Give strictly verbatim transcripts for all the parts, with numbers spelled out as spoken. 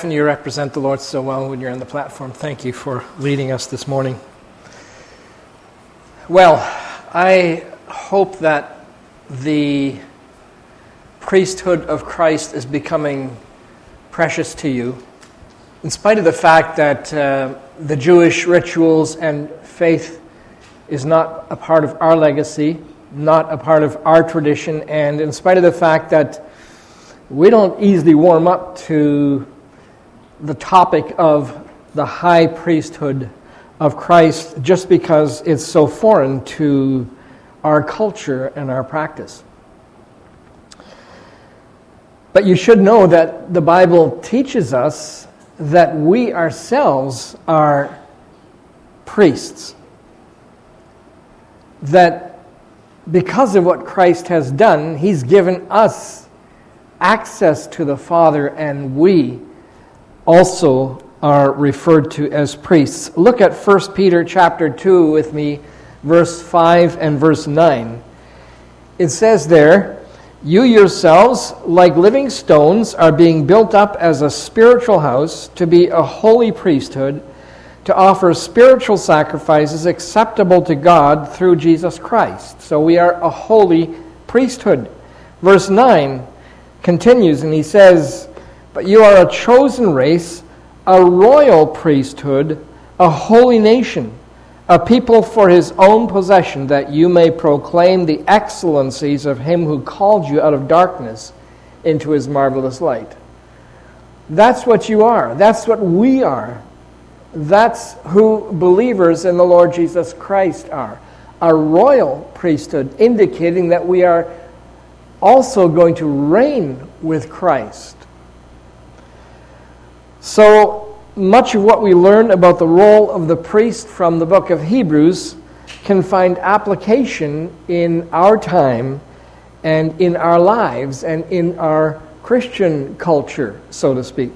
Stephanie, you represent the Lord so well when you're on the platform. Thank you for leading us this morning. Well, I hope that the priesthood of Christ is becoming precious to you, in spite of the fact that uh, the Jewish rituals and faith is not a part of our legacy, not a part of our tradition, and in spite of the fact that we don't easily warm up to the topic of the high priesthood of Christ just because it's so foreign to our culture and our practice. But you should know that the Bible teaches us that we ourselves are priests. That because of what Christ has done, He's given us access to the Father, and we also are referred to as priests. Look at First Peter chapter two with me, verse five and verse nine. It says there, "You yourselves, like living stones, are being built up as a spiritual house to be a holy priesthood, to offer spiritual sacrifices acceptable to God through Jesus Christ." So we are a holy priesthood. Verse nine continues, and he says, "But you are a chosen race, a royal priesthood, a holy nation, a people for His own possession, that you may proclaim the excellencies of Him who called you out of darkness into His marvelous light." That's what you are. That's what we are. That's who believers in the Lord Jesus Christ are. A royal priesthood, indicating that we are also going to reign with Christ. So much of what we learn about the role of the priest from the book of Hebrews can find application in our time and in our lives and in our Christian culture, so to speak.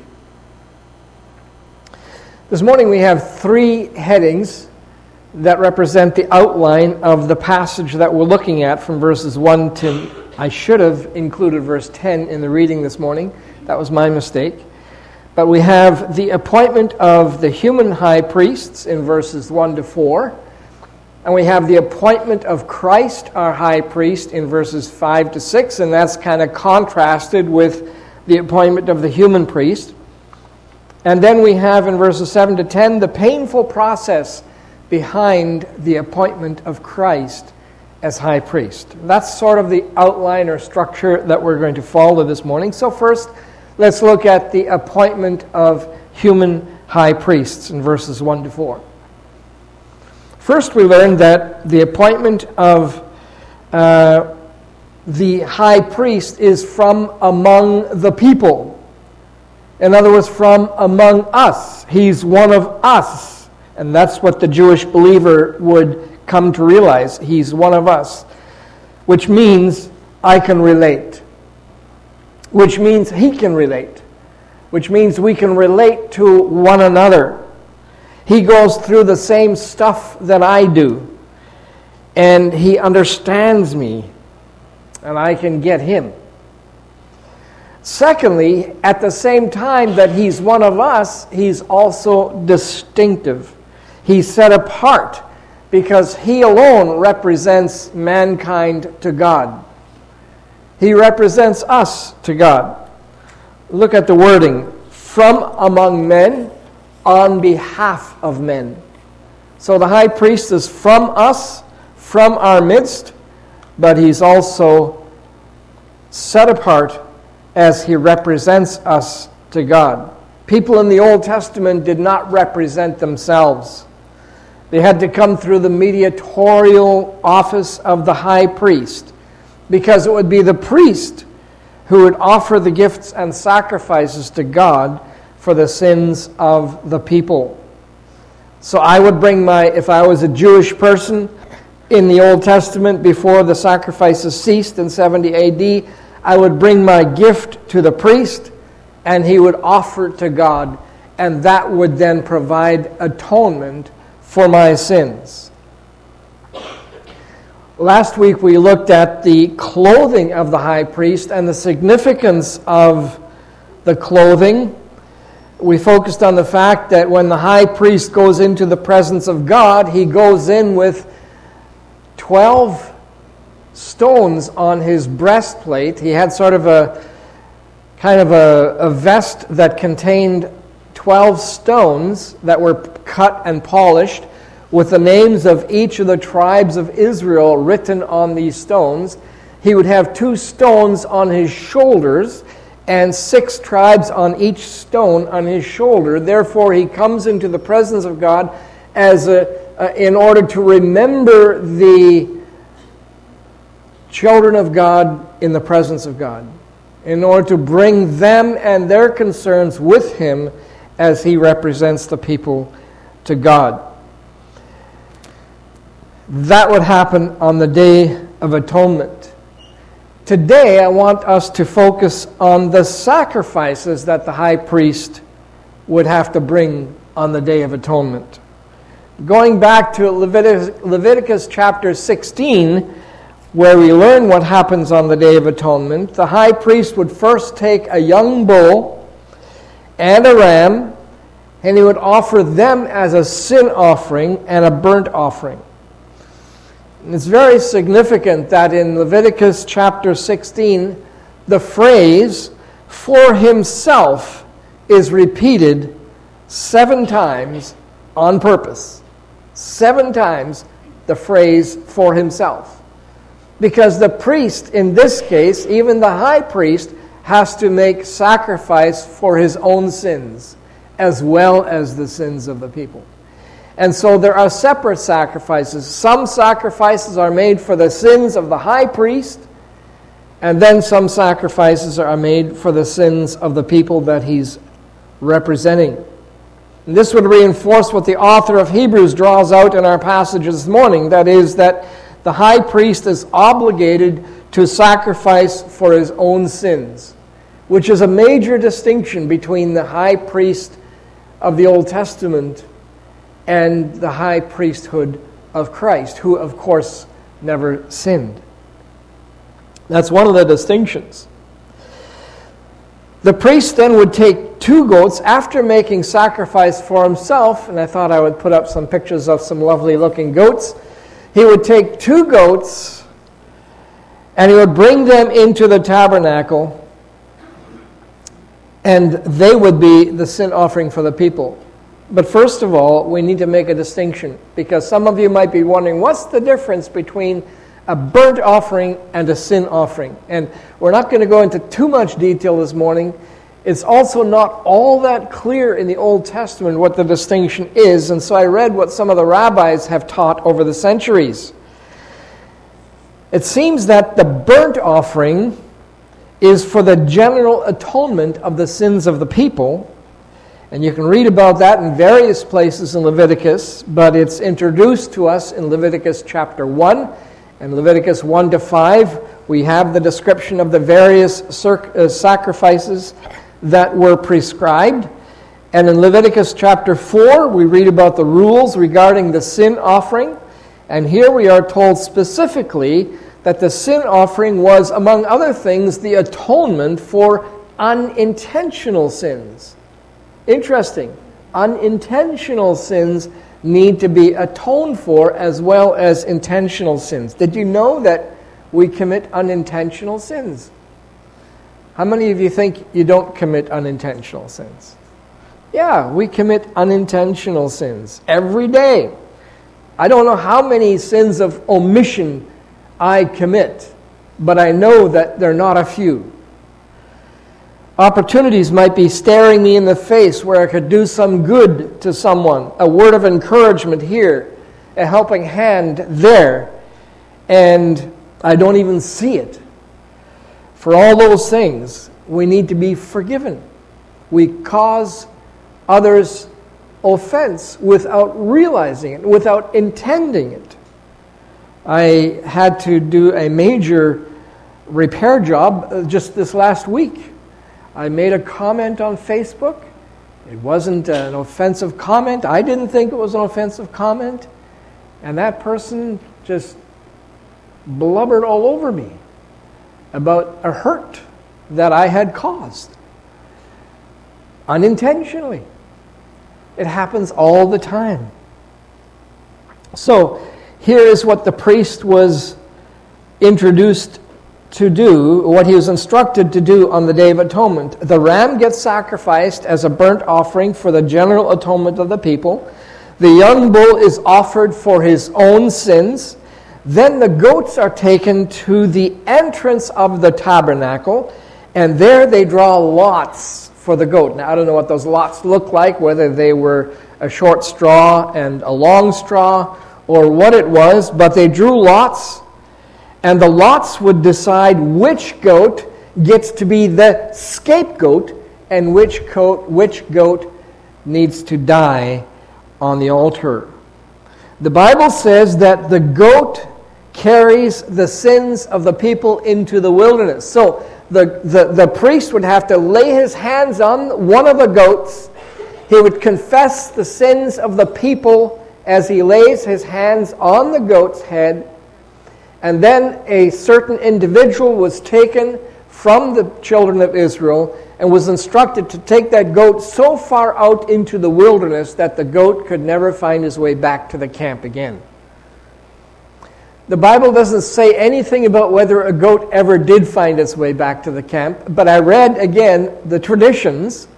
This morning we have three headings that represent the outline of the passage that we're looking at from verses one to, I should have included verse ten in the reading this morning. That was my mistake. But we have the appointment of the human high priests in verses one to four. And we have the appointment of Christ, our high priest, in verses five to six. And that's kind of contrasted with the appointment of the human priest. And then we have in verses seven to ten the painful process behind the appointment of Christ as high priest. That's sort of the outline or structure that we're going to follow this morning. So first, let's look at the appointment of human high priests in verses one to four. First, we learned that the appointment of uh, the high priest is from among the people. In other words, from among us. He's one of us. And that's what the Jewish believer would come to realize. He's one of us. Which means I can relate. Which means he can relate. Which means we can relate to one another. He goes through the same stuff that I do. And he understands me. And I can get him. Secondly, at the same time that he's one of us, he's also distinctive. He's set apart because he alone represents mankind to God. He represents us to God. Look at the wording. From among men, on behalf of men. So the high priest is from us, from our midst, but he's also set apart as he represents us to God. People in the Old Testament did not represent themselves. They had to come through the mediatorial office of the high priest, because it would be the priest who would offer the gifts and sacrifices to God for the sins of the people. So I would bring my, if I was a Jewish person in the Old Testament before the sacrifices ceased in seventy A D, I would bring my gift to the priest, and he would offer it to God, and that would then provide atonement for my sins. Last week we looked at the clothing of the high priest and the significance of the clothing we focused on the fact that when the high priest goes into the presence of God, he goes in with twelve stones on his breastplate. He had sort of a kind of a, a vest that contained twelve stones that were cut and polished with the names of each of the tribes of Israel written on these stones. He would have two stones on his shoulders and six tribes on each stone on his shoulder. Therefore, he comes into the presence of God as a, uh, in order to remember the children of God in the presence of God, in order to bring them and their concerns with him as he represents the people to God. That would happen on the Day of Atonement. Today, I want us to focus on the sacrifices that the high priest would have to bring on the Day of Atonement. Going back to Leviticus, Leviticus chapter sixteen, where we learn what happens on the Day of Atonement, the high priest would first take a young bull and a ram, and he would offer them as a sin offering and a burnt offering. It's very significant that in Leviticus chapter sixteen, the phrase, "for himself," is repeated seven times on purpose. Seven times the phrase, "for himself." Because the priest, in this case, even the high priest, has to make sacrifice for his own sins, as well as the sins of the people. And so there are separate sacrifices. Some sacrifices are made for the sins of the high priest, and then some sacrifices are made for the sins of the people that he's representing. And this would reinforce what the author of Hebrews draws out in our passage this morning. That is, that the high priest is obligated to sacrifice for his own sins, which is a major distinction between the high priest of the Old Testament and the high priesthood of Christ, who, of course, never sinned. That's one of the distinctions. The priest then would take two goats after making sacrifice for himself, and I thought I would put up some pictures of some lovely-looking goats. He would take two goats, and he would bring them into the tabernacle, and they would be the sin offering for the people. But first of all, we need to make a distinction, because some of you might be wondering, what's the difference between a burnt offering and a sin offering? And we're not going to go into too much detail this morning. It's also not all that clear in the Old Testament what the distinction is, and so I read what some of the rabbis have taught over the centuries. It seems that the burnt offering is for the general atonement of the sins of the people. And you can read about that in various places in Leviticus, but it's introduced to us in Leviticus chapter one. And Leviticus one to five, we have the description of the various circ- uh, sacrifices that were prescribed. And in Leviticus chapter four, we read about the rules regarding the sin offering. And here we are told specifically that the sin offering was, among other things, the atonement for unintentional sins. Interesting. Unintentional sins need to be atoned for as well as intentional sins. Did you know that we commit unintentional sins? How many of you think you don't commit unintentional sins? Yeah, we commit unintentional sins every day. I don't know how many sins of omission I commit, but I know that they're not a few. Opportunities might be staring me in the face where I could do some good to someone, a word of encouragement here, a helping hand there, and I don't even see it. For all those things, we need to be forgiven. We cause others offense without realizing it, without intending it. I had to do a major repair job just this last week. I made a comment on Facebook. It wasn't an offensive comment. I didn't think it was an offensive comment. And that person just blubbered all over me about a hurt that I had caused. unintentionally. It happens all the time. So, here is what the priest was introduced to do, what he was instructed to do on the Day of Atonement. The ram gets sacrificed as a burnt offering for the general atonement of the people. The young bull is offered for his own sins. Then the goats are taken to the entrance of the tabernacle, and there they draw lots for the goat. Now, I don't know what those lots look like, whether they were a short straw and a long straw, or what it was, but they drew lots, and the lots would decide which goat gets to be the scapegoat and which goat, which goat needs to die on the altar. The Bible says that the goat carries the sins of the people into the wilderness. So the, the, the priest would have to lay his hands on one of the goats. He would confess the sins of the people as he lays his hands on the goat's head. And then a certain individual was taken from the children of Israel and was instructed to take that goat so far out into the wilderness that the goat could never find his way back to the camp again. The Bible doesn't say anything about whether a goat ever did find its way back to the camp, but I read again the traditions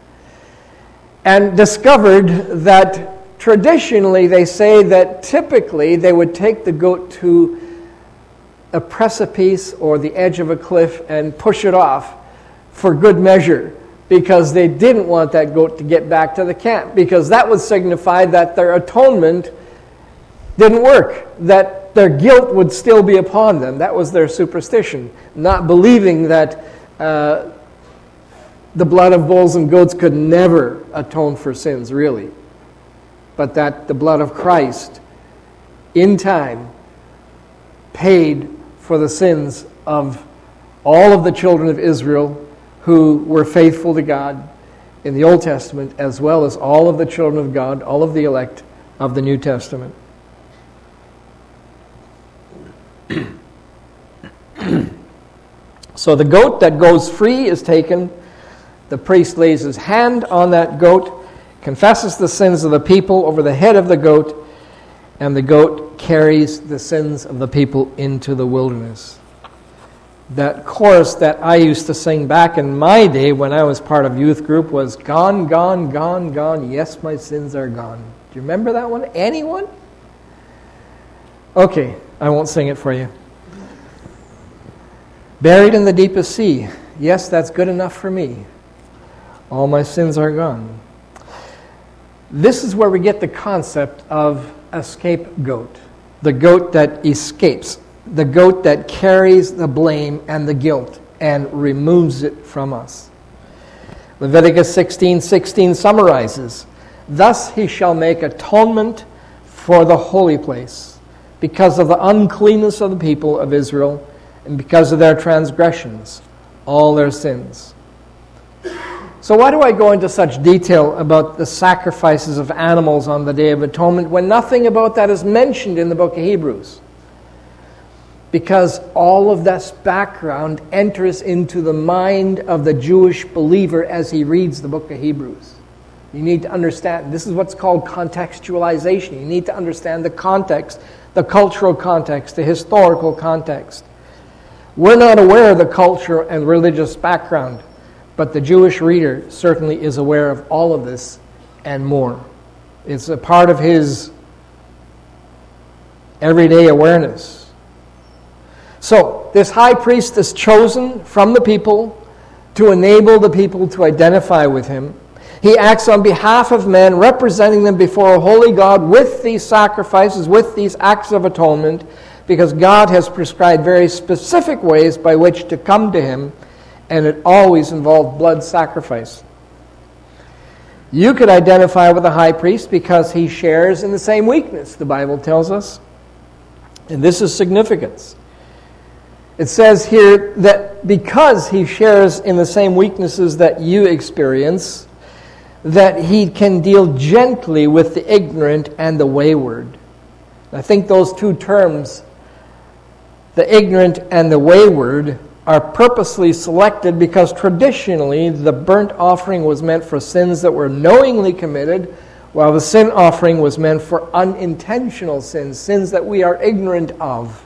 and discovered that traditionally they say that typically they would take the goat to a precipice or the edge of a cliff and push it off for good measure, because they didn't want that goat to get back to the camp, because that would signify that their atonement didn't work, that their guilt would still be upon them. That was their superstition, not believing that uh, the blood of bulls and goats could never atone for sins, really, but that the blood of Christ in time paid for the sins of all of the children of Israel who were faithful to God in the Old Testament, as well as all of the children of God, all of the elect of the New Testament. So the goat that goes free is taken. The priest lays his hand on that goat, confesses the sins of the people over the head of the goat, and the goat carries the sins of the people into the wilderness. That chorus that I used to sing back in my day when I was part of youth group was, "Gone, gone, gone, gone, yes, my sins are gone." Do you remember that one? Anyone? Okay, I won't sing it for you. "Buried in the deepest sea, yes, that's good enough for me. All my sins are gone." This is where we get the concept of a scapegoat, the goat that escapes, the goat that carries the blame and the guilt and removes it from us. Leviticus sixteen sixteen summarizes, "Thus he shall make atonement for the holy place, because of the uncleanness of the people of Israel, and because of their transgressions, all their sins." So why do I go into such detail about the sacrifices of animals on the Day of Atonement when nothing about that is mentioned in the book of Hebrews? Because all of this background enters into the mind of the Jewish believer as he reads the book of Hebrews. You need to understand, this is what's called contextualization. You need to understand the context, the cultural context, the historical context. We're not aware of the culture and religious background, but the Jewish reader certainly is aware of all of this and more. It's a part of his everyday awareness. So, this high priest is chosen from the people to enable the people to identify with him. He acts on behalf of men, representing them before a holy God with these sacrifices, with these acts of atonement, because God has prescribed very specific ways by which to come to him, and it always involved blood sacrifice. You could identify with the high priest because he shares in the same weakness, the Bible tells us. And this is significance. It says here that because he shares in the same weaknesses that you experience, that he can deal gently with the ignorant and the wayward. I think those two terms, the ignorant and the wayward, are purposely selected because traditionally the burnt offering was meant for sins that were knowingly committed, while the sin offering was meant for unintentional sins, sins that we are ignorant of.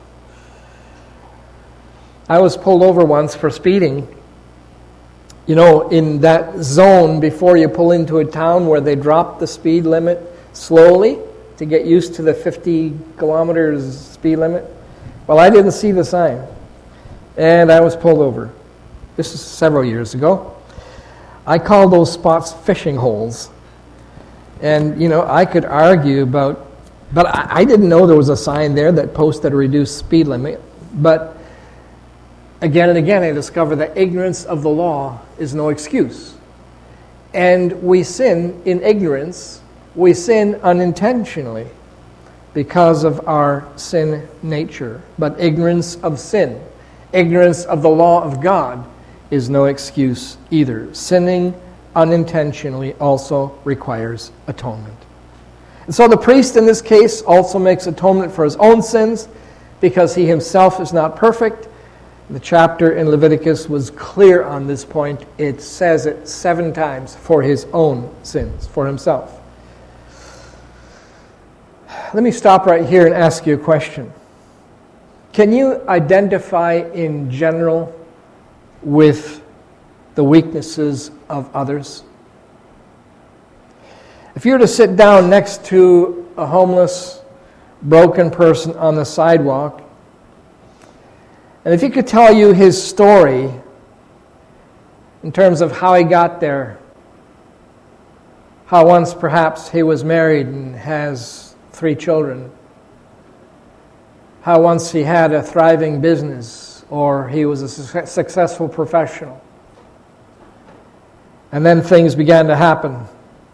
I was pulled over once for speeding. You know, in that zone before you pull into a town where they drop the speed limit slowly to get used to the fifty kilometers speed limit. Well, I didn't see the sign, and I was pulled over. This is several years ago. I call those spots fishing holes. And, you know, I could argue about, but I, I didn't know there was a sign there that posted a reduced speed limit. But again and again, I discover that ignorance of the law is no excuse. And we sin in ignorance. We sin unintentionally because of our sin nature. But ignorance of sin, ignorance of the law of God, is no excuse either. Sinning unintentionally also requires atonement. And so the priest in this case also makes atonement for his own sins because he himself is not perfect. The chapter in Leviticus was clear on this point. It says it seven times, for his own sins, for himself. Let me stop right here and ask you a question. Can you identify in general with the weaknesses of others? If you were to sit down next to a homeless, broken person on the sidewalk, and if he could tell you his story in terms of how he got there, how once perhaps he was married and has three children, how once he had a thriving business or he was a su- successful professional, and then things began to happen,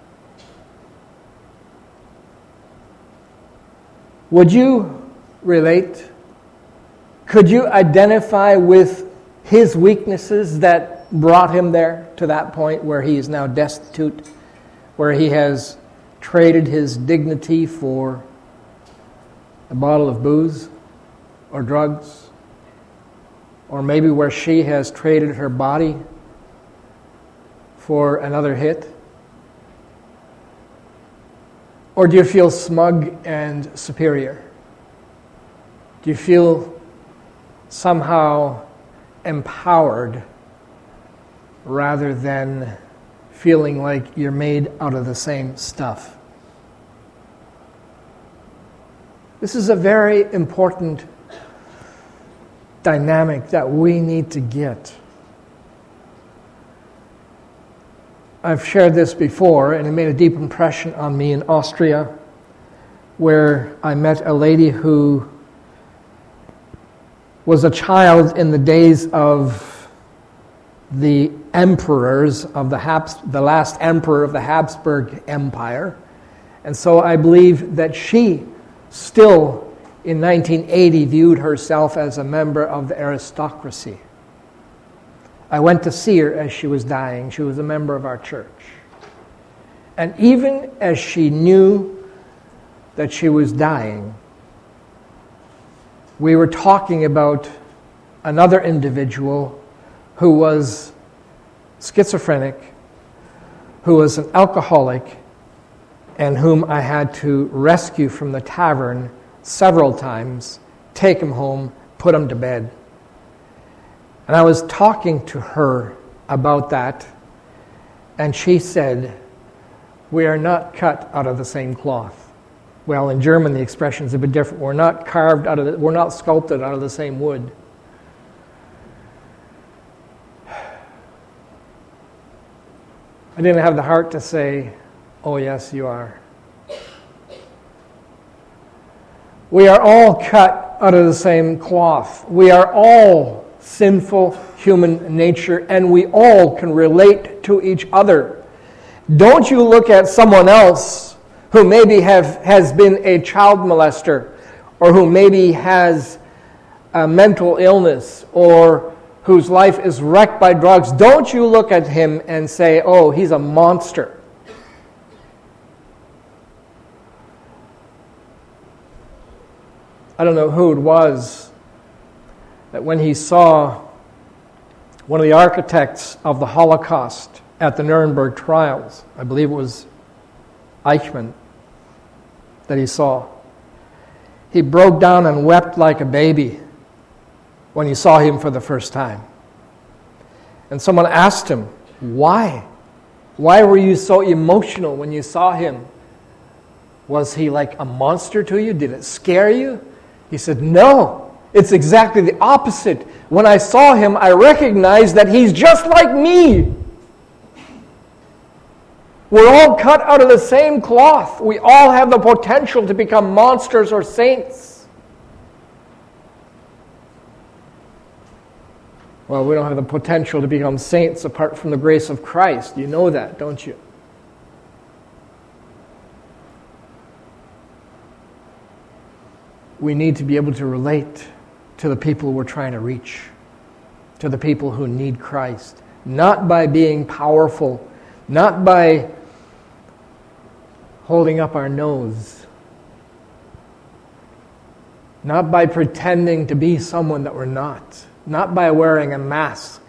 would you relate? Could you identify with his weaknesses that brought him there to that point where he is now destitute, where he has traded his dignity for a bottle of booze or drugs, or maybe where she has traded her body for another hit? Or do you feel smug and superior? Do you feel somehow empowered rather than feeling like you're made out of the same stuff? This is a very important dynamic that we need to get. I've shared this before, and it made a deep impression on me in Austria, where I met a lady who was a child in the days of the emperors of the Habs- the last emperor of the Habsburg Empire. And so I believe that she still, in nineteen eighty, viewed herself as a member of the aristocracy. I went to see her as she was dying. She was a member of our church. And even as she knew that she was dying, we were talking about another individual who was schizophrenic, who was an alcoholic, and whom I had to rescue from the tavern several times, take him home, put him to bed. And I was talking to her about that, and she said, "We are not cut out of the same cloth." Well, in German the expression is a bit different. We're not carved out of the, we're not sculpted out of the same wood. I didn't have the heart to say, "Oh yes, you are." We are all cut out of the same cloth. We are all sinful human nature, and we all can relate to each other. Don't you look at someone else who maybe have, has been a child molester, or who maybe has a mental illness, or whose life is wrecked by drugs. Don't you look at him and say, "Oh, he's a monster." I don't know who it was that when he saw one of the architects of the Holocaust at the Nuremberg trials, I believe it was Eichmann that he saw. He broke down and wept like a baby when he saw him for the first time. And someone asked him, why? Why were you so emotional when you saw him? Was he like a monster to you? Did it scare you? He said, no, it's exactly the opposite. When I saw him, I recognized that he's just like me. We're all cut out of the same cloth. We all have the potential to become monsters or saints. Well, we don't have the potential to become saints apart from the grace of Christ. You know that, don't you? We need to be able to relate to the people we're trying to reach, to the people who need Christ, not by being powerful, not by holding up our nose, not by pretending to be someone that we're not, not by wearing a mask.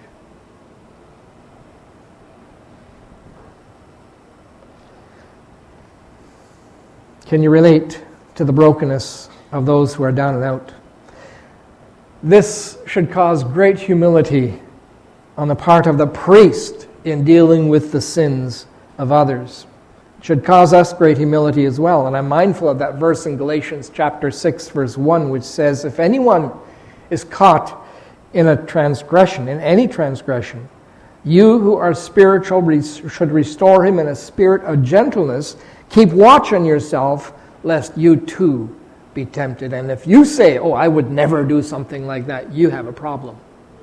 Can you relate to the brokenness of those who are down and out? This should cause great humility on the part of the priest in dealing with the sins of others. It should cause us great humility as well. And I'm mindful of that verse in Galatians chapter six, verse one, which says, if anyone is caught in a transgression, in any transgression, you who are spiritual should restore him in a spirit of gentleness. Keep watch on yourself, lest you too be tempted. And if you say, oh, I would never do something like that, you have a problem.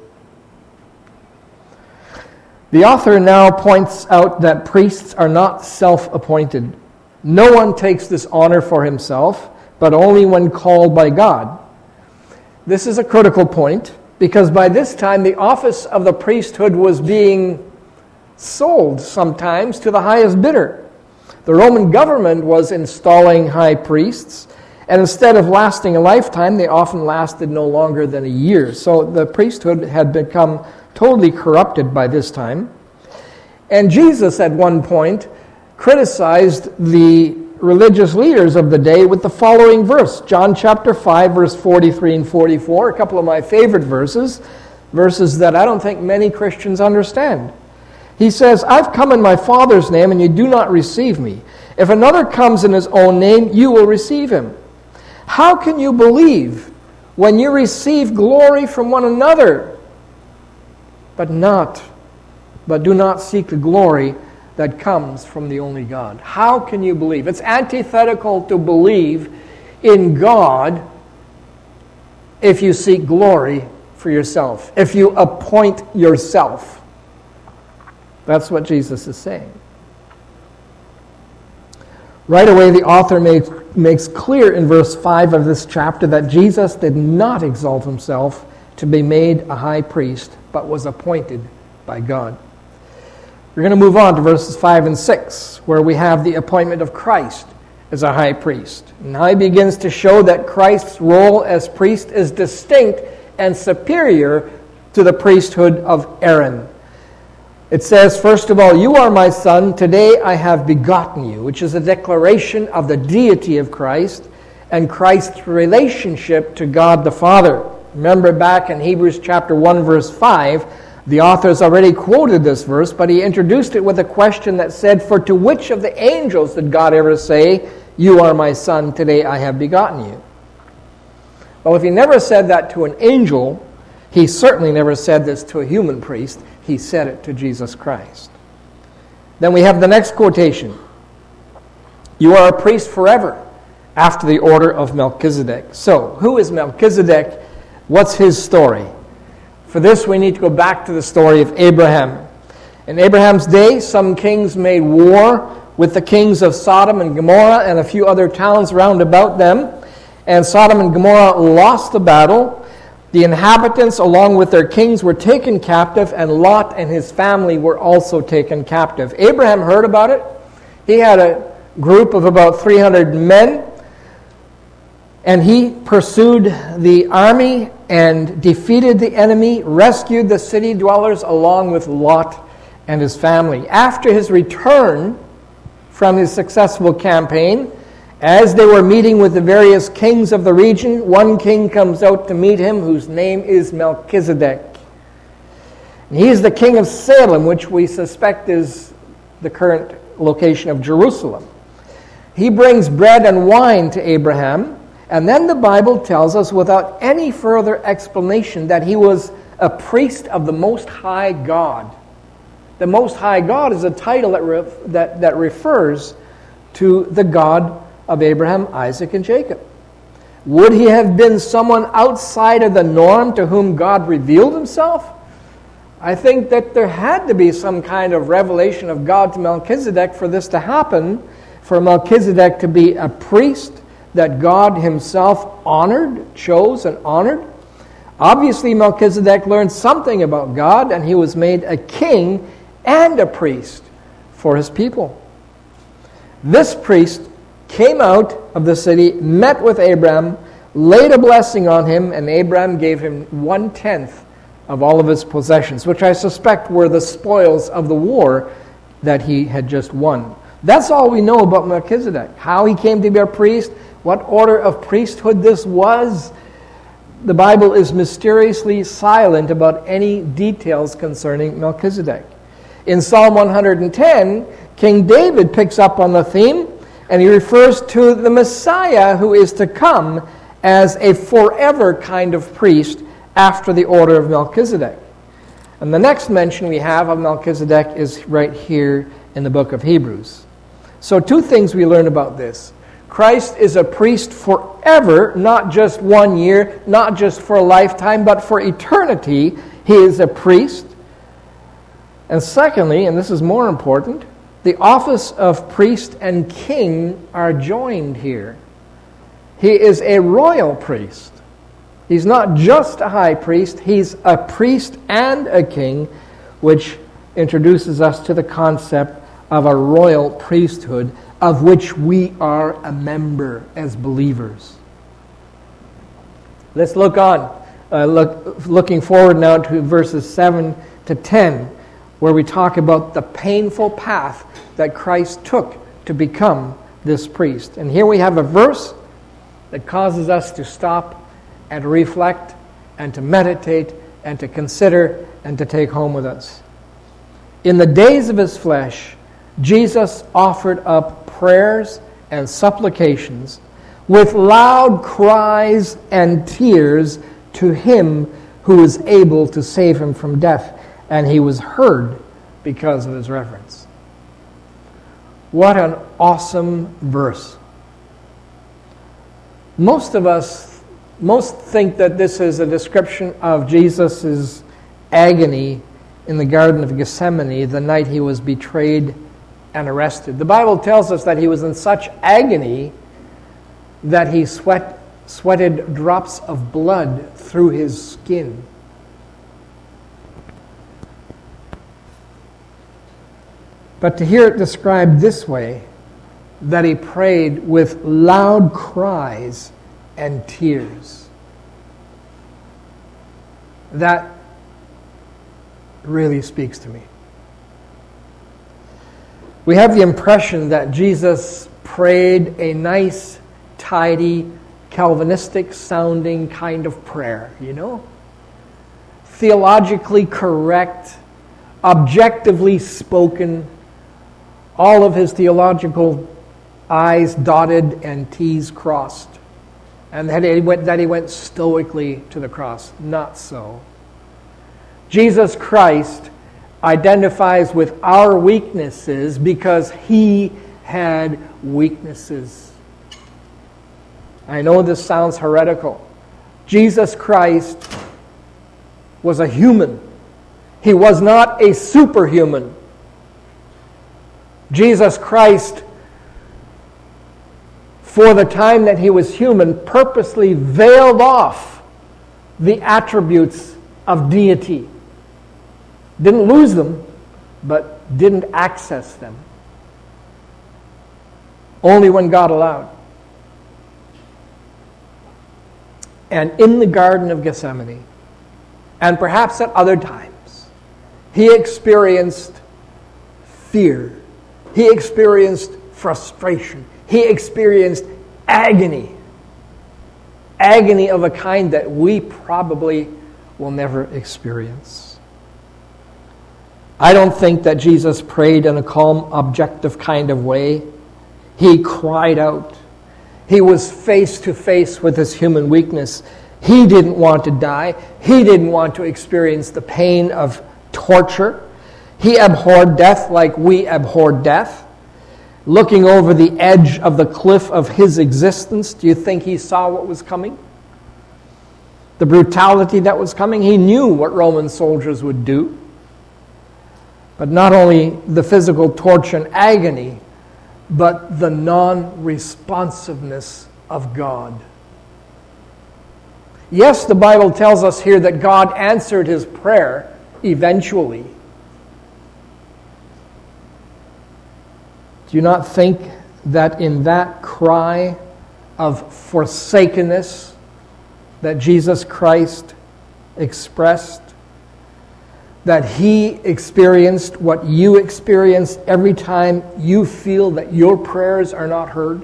The author now points out that priests are not self-appointed. No one takes this honor for himself, but only when called by God. This is a critical point, because by this time the office of the priesthood was being sold sometimes to the highest bidder. The Roman government was installing high priests, and instead of lasting a lifetime, they often lasted no longer than a year. So the priesthood had become totally corrupted by this time. And Jesus, at one point, criticized the religious leaders of the day with the following verse. John chapter five, verse forty-three and forty-four, a couple of my favorite verses, verses that I don't think many Christians understand. He says, I've come in my Father's name, and you do not receive me. If another comes in his own name, you will receive him. How can you believe when you receive glory from one another, but not, but do not seek the glory that comes from the only God? How can you believe? It's antithetical to believe in God if you seek glory for yourself, if you appoint yourself. That's what Jesus is saying. Right away, the author makes, makes clear in verse five of this chapter that Jesus did not exalt himself to be made a high priest, but was appointed by God. We're going to move on to verses five and six, where we have the appointment of Christ as a high priest. Now he begins to show that Christ's role as priest is distinct and superior to the priesthood of Aaron. It says, first of all, you are my son, today I have begotten you, which is a declaration of the deity of Christ and Christ's relationship to God the Father. Remember back in Hebrews chapter one, verse five, the author has already quoted this verse, but he introduced it with a question that said, for to which of the angels did God ever say, you are my son, today I have begotten you? Well, if he never said that to an angel, he certainly never said this to a human priest. He said it to Jesus Christ. Then we have the next quotation. You are a priest forever, after the order of Melchizedek. So, who is Melchizedek? What's his story? For this, we need to go back to the story of Abraham. In Abraham's day, some kings made war with the kings of Sodom and Gomorrah and a few other towns round about them. And Sodom and Gomorrah lost the battle. The inhabitants, along with their kings, were taken captive, and Lot and his family were also taken captive. Abraham heard about it. He had a group of about three hundred men, and he pursued the army and defeated the enemy, rescued the city dwellers along with Lot and his family. After his return from his successful campaign, as they were meeting with the various kings of the region, one king comes out to meet him whose name is Melchizedek. And he is the king of Salem, which we suspect is the current location of Jerusalem. He brings bread and wine to Abraham, and then the Bible tells us without any further explanation that he was a priest of the Most High God. The Most High God is a title that, re- that, that refers to the God of Abraham, Isaac, and Jacob. Would he have been someone outside of the norm to whom God revealed himself? I think that there had to be some kind of revelation of God to Melchizedek for this to happen, for Melchizedek to be a priest that God himself honored, chose, and honored. Obviously, Melchizedek learned something about God, and he was made a king and a priest for his people. This priest came out of the city, met with Abraham, laid a blessing on him, and Abraham gave him one-tenth of all of his possessions, which I suspect were the spoils of the war that he had just won. That's all we know about Melchizedek. How he came to be a priest, what order of priesthood this was. The Bible is mysteriously silent about any details concerning Melchizedek. In Psalm one hundred ten, King David picks up on the theme, and he refers to the Messiah who is to come as a forever kind of priest after the order of Melchizedek. And the next mention we have of Melchizedek is right here in the book of Hebrews. So two things we learn about this. Christ is a priest forever, not just one year, not just for a lifetime, but for eternity. He is a priest. And secondly, and this is more important, the office of priest and king are joined here. He is a royal priest. He's not just a high priest, he's a priest and a king, which introduces us to the concept of a royal priesthood, of which we are a member as believers. Let's look on, uh, look, looking forward now to verses seven to ten, where we talk about the painful path that Christ took to become this priest. And here we have a verse that causes us to stop and to reflect and to meditate and to consider and to take home with us. In the days of his flesh, Jesus offered up prayers and supplications with loud cries and tears to him who is able to save him from death, and he was heard because of his reverence. What an awesome verse. Most of us Most think that this is a description of Jesus' agony in the Garden of Gethsemane the night he was betrayed and arrested. The Bible tells us that he was in such agony that he sweat, sweated drops of blood through his skin. But to hear it described this way, that he prayed with loud cries and tears, that really speaks to me. We have the impression that Jesus prayed a nice, tidy, Calvinistic-sounding kind of prayer, you know? Theologically correct, objectively spoken, all of his theological I's dotted and T's crossed. And that he went, that he went stoically to the cross. Not so. Jesus Christ identifies with our weaknesses because he had weaknesses. I know this sounds heretical. Jesus Christ was a human. He was not a superhuman. Jesus Christ, for the time that he was human, purposely veiled off the attributes of deity. Didn't lose them, but didn't access them. Only when God allowed. And in the Garden of Gethsemane, and perhaps at other times, he experienced fear. He experienced frustration. He experienced agony. Agony of a kind that we probably will never experience. I don't think that Jesus prayed in a calm, objective kind of way. He cried out. He was face to face with his human weakness. He didn't want to die. He didn't want to experience the pain of torture. He abhorred death like we abhor death. Looking over the edge of the cliff of his existence, do you think he saw what was coming? The brutality that was coming? He knew what Roman soldiers would do. But not only the physical torture and agony, but the non-responsiveness of God. Yes, the Bible tells us here that God answered his prayer eventually. Do you not think that in that cry of forsakenness that Jesus Christ expressed, that he experienced what you experience every time you feel that your prayers are not heard?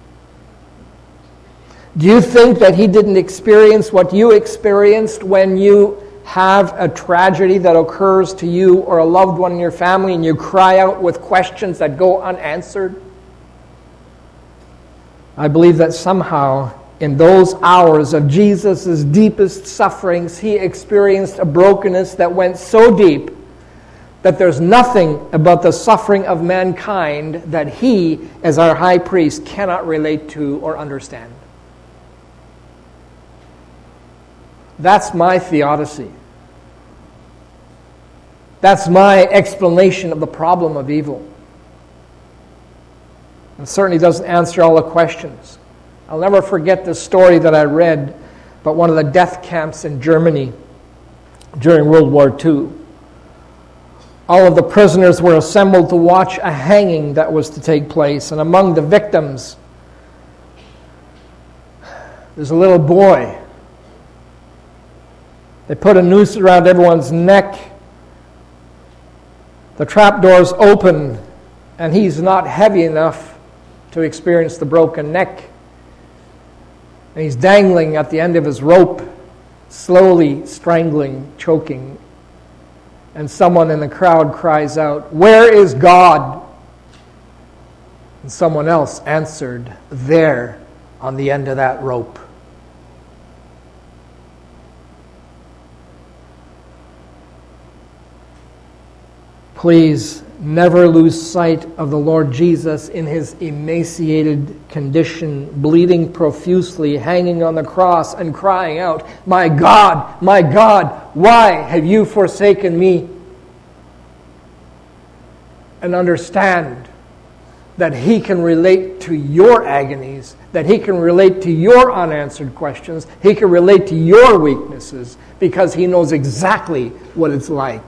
Do you think that he didn't experience what you experienced when you have a tragedy that occurs to you or a loved one in your family and you cry out with questions that go unanswered? I believe that somehow in those hours of Jesus' deepest sufferings, he experienced a brokenness that went so deep that there's nothing about the suffering of mankind that he, as our high priest, cannot relate to or understand. That's my theodicy. That's my explanation of the problem of evil. It certainly doesn't answer all the questions. I'll never forget the story that I read about one of the death camps in Germany during World War Two. All of the prisoners were assembled to watch a hanging that was to take place, and among the victims, there's a little boy. They put a noose around everyone's neck. The trapdoors open, and he's not heavy enough to experience the broken neck. And he's dangling at the end of his rope, slowly strangling, choking. And someone in the crowd cries out, "Where is God?" And someone else answered, "There, on the end of that rope." Please never lose sight of the Lord Jesus in his emaciated condition, bleeding profusely, hanging on the cross and crying out, "My God, my God, why have you forsaken me?" And understand that he can relate to your agonies, that he can relate to your unanswered questions, he can relate to your weaknesses, because he knows exactly what it's like.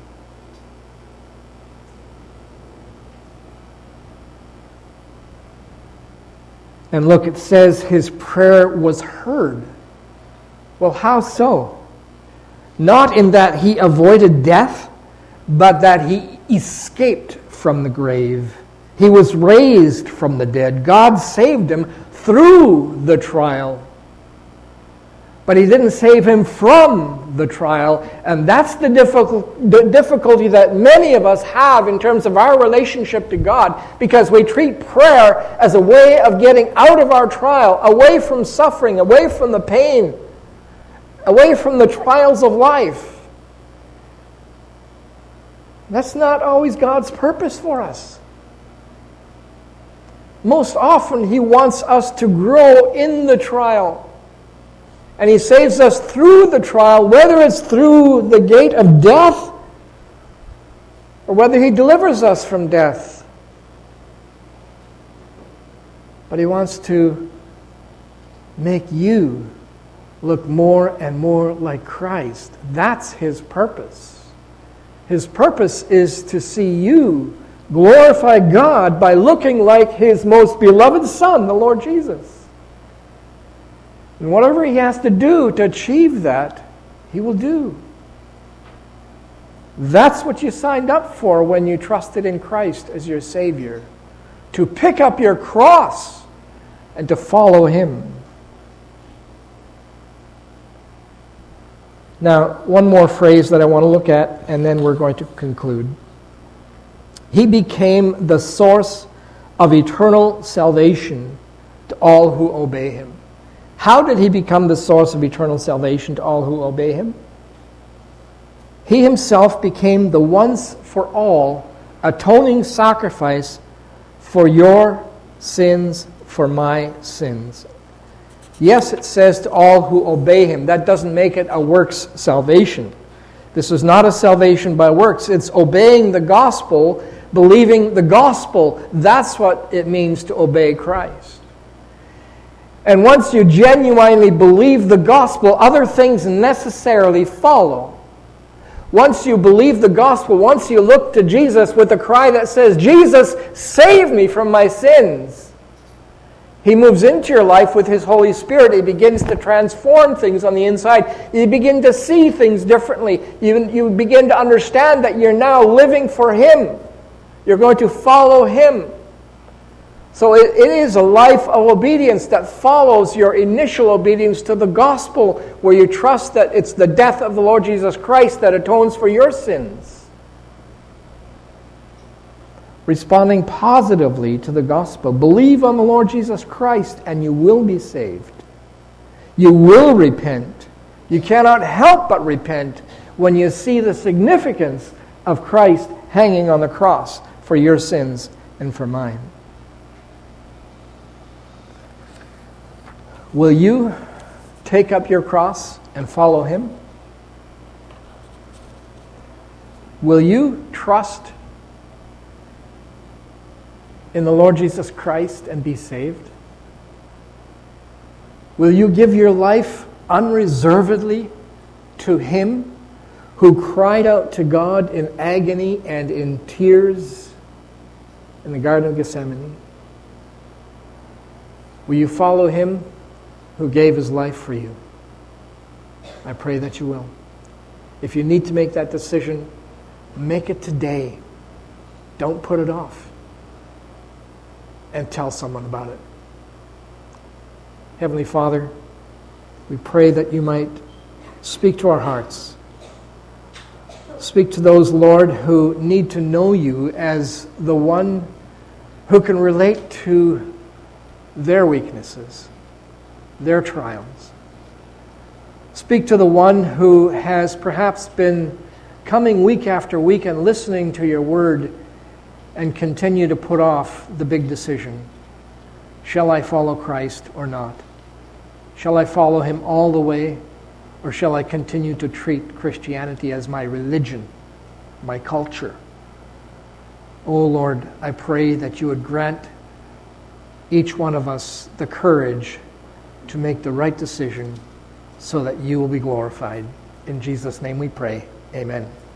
And look, it says his prayer was heard. Well, how so? Not in that he avoided death, but that he escaped from the grave. He was raised from the dead. God saved him through the trial. But he didn't save him from the trial. And that's the difficulty that many of us have in terms of our relationship to God, because we treat prayer as a way of getting out of our trial, away from suffering, away from the pain, away from the trials of life. That's not always God's purpose for us. Most often, he wants us to grow in the trial. And he saves us through the trial, whether it's through the gate of death or whether he delivers us from death. But he wants to make you look more and more like Christ. That's his purpose. His purpose is to see you glorify God by looking like his most beloved Son, the Lord Jesus. And whatever he has to do to achieve that, he will do. That's what you signed up for when you trusted in Christ as your Savior. To pick up your cross and to follow him. Now, one more phrase that I want to look at, and then we're going to conclude. He became the source of eternal salvation to all who obey him. How did he become the source of eternal salvation to all who obey him? He himself became the once for all atoning sacrifice for your sins, for my sins. Yes, it says to all who obey him. That doesn't make it a works salvation. This is not a salvation by works. It's obeying the gospel, believing the gospel. That's what it means to obey Christ. And once you genuinely believe the gospel, other things necessarily follow. Once you believe the gospel, once you look to Jesus with a cry that says, Jesus, save me from my sins, he moves into your life with his Holy Spirit. He begins to transform things on the inside. You begin to see things differently. You, you begin to understand that you're now living for him. You're going to follow him. So it, it is a life of obedience that follows your initial obedience to the gospel, where you trust that it's the death of the Lord Jesus Christ that atones for your sins. Responding positively to the gospel. Believe on the Lord Jesus Christ and you will be saved. You will repent. You cannot help but repent when you see the significance of Christ hanging on the cross for your sins and for mine. Will you take up your cross and follow him? Will you trust in the Lord Jesus Christ and be saved? Will you give your life unreservedly to him who cried out to God in agony and in tears in the Garden of Gethsemane? Will you follow him who gave his life for you? I pray that you will. If you need to make that decision, make it today. Don't put it off. And tell someone about it. Heavenly Father, we pray that you might speak to our hearts. Speak to those, Lord, who need to know you as the one who can relate to their weaknesses, their trials. Speak to the one who has perhaps been coming week after week and listening to your word and continue to put off the big decision. Shall I follow Christ or not? Shall I follow him all the way, or shall I continue to treat Christianity as my religion, my culture? Oh Lord, I pray that you would grant each one of us the courage to make the right decision so that you will be glorified. In Jesus' name we pray. Amen.